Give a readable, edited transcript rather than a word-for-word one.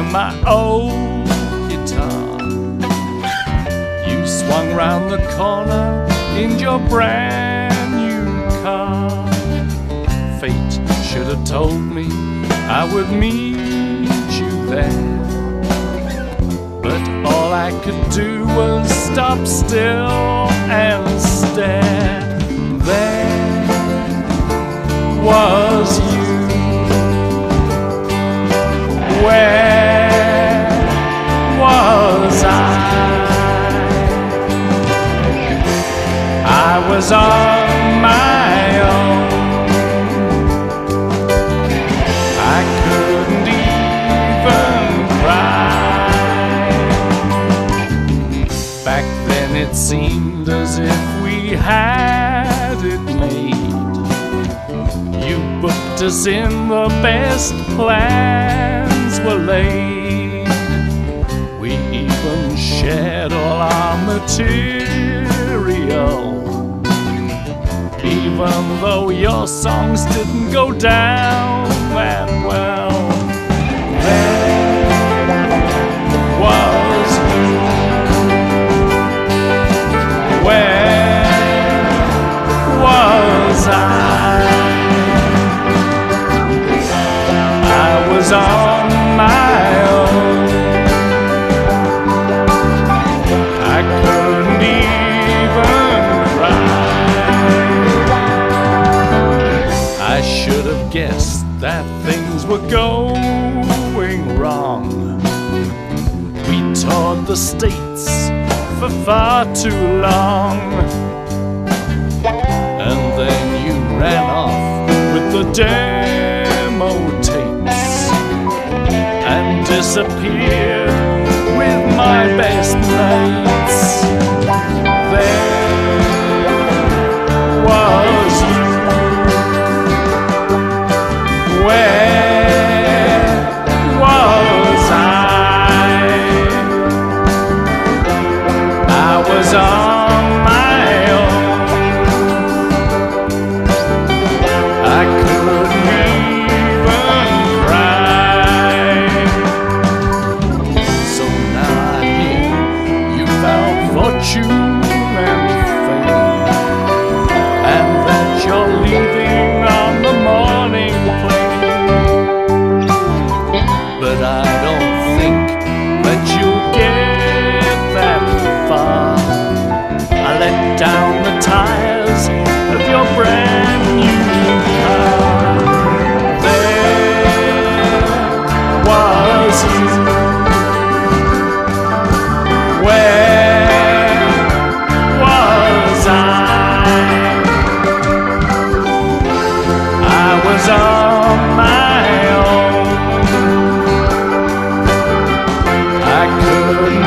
my old guitar. You swung round the corner in your brand new car. Fate should have told me I would meet you there, but all I could do was stop still and stare. There was you. Where was I was on my own. I couldn't even cry. Back then it seemed as if we had it made. You booked us in the best plans were laid. We even shared all our material, even though your songs didn't go down that well. There was you. Where was I was on my own. I couldn't even cry. I should have guessed that things were going wrong. We toured the States for far too long, and then you ran off with the demo tapes and disappeared with my best mates. There was you. Where was I was on my own. I couldn't even cry. So now I hear you found fortune and fame, and that you're leaving on the morning plane. But I don't think that you'll get that far. I let down the tires of your brand new car. There was you. Where was I was on my own. I couldn't